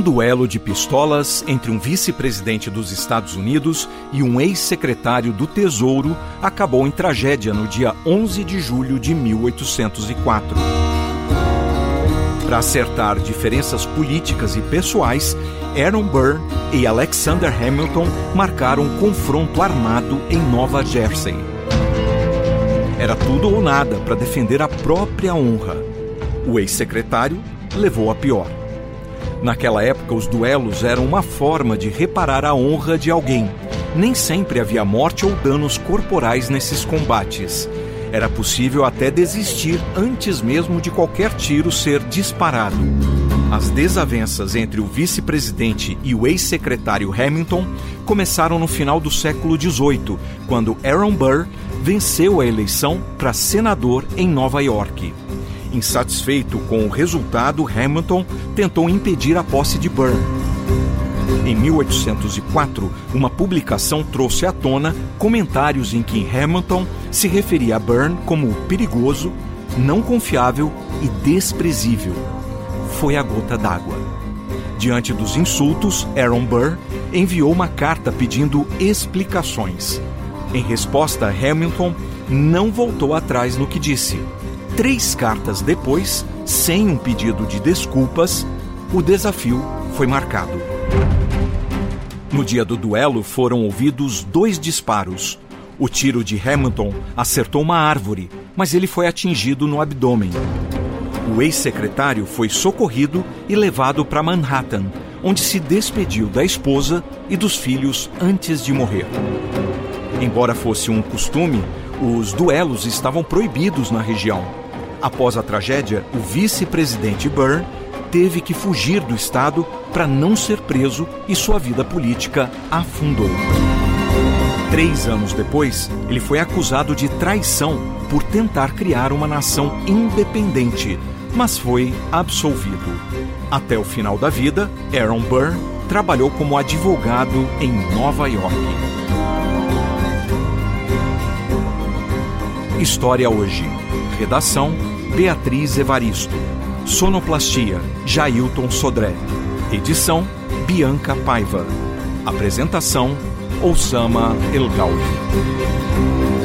duelo de pistolas entre um vice-presidente dos Estados Unidos e um ex-secretário do Tesouro acabou em tragédia no dia 11 de julho de 1804. Para acertar diferenças políticas e pessoais, Aaron Burr e Alexander Hamilton marcaram um confronto armado em Nova Jersey. Era tudo ou nada para defender a própria honra. O ex-secretário levou a pior. Naquela época, os duelos eram uma forma de reparar a honra de alguém. Nem sempre havia morte ou danos corporais nesses combates. Era possível até desistir antes mesmo de qualquer tiro ser disparado. As desavenças entre o vice-presidente e o ex-secretário Hamilton começaram no final do século XVIII, quando Aaron Burr venceu a eleição para senador em Nova York. Insatisfeito com o resultado, Hamilton tentou impedir a posse de Burr. Em 1804, uma publicação trouxe à tona comentários em que Hamilton se referia a Burr como perigoso, não confiável e desprezível. Foi a gota d'água. Diante dos insultos, Aaron Burr enviou uma carta pedindo explicações. Em resposta, Hamilton não voltou atrás no que disse. 3 cartas depois, sem um pedido de desculpas, o desafio foi marcado. No dia do duelo foram ouvidos 2 disparos. O tiro de Hamilton acertou uma árvore, mas ele foi atingido no abdômen. O ex-secretário foi socorrido e levado para Manhattan, onde se despediu da esposa e dos filhos antes de morrer. Embora fosse um costume, os duelos estavam proibidos na região. Após a tragédia, o vice-presidente Burr teve que fugir do estado para não ser preso e sua vida política afundou. 3 anos depois, ele foi acusado de traição por tentar criar uma nação independente, mas foi absolvido. Até o final da vida, Aaron Burr trabalhou como advogado em Nova York. História Hoje. Redação: Beatriz Evaristo. Sonoplastia: Jailton Sodré. Edição: Bianca Paiva. Apresentação: Oussama El Gaudi.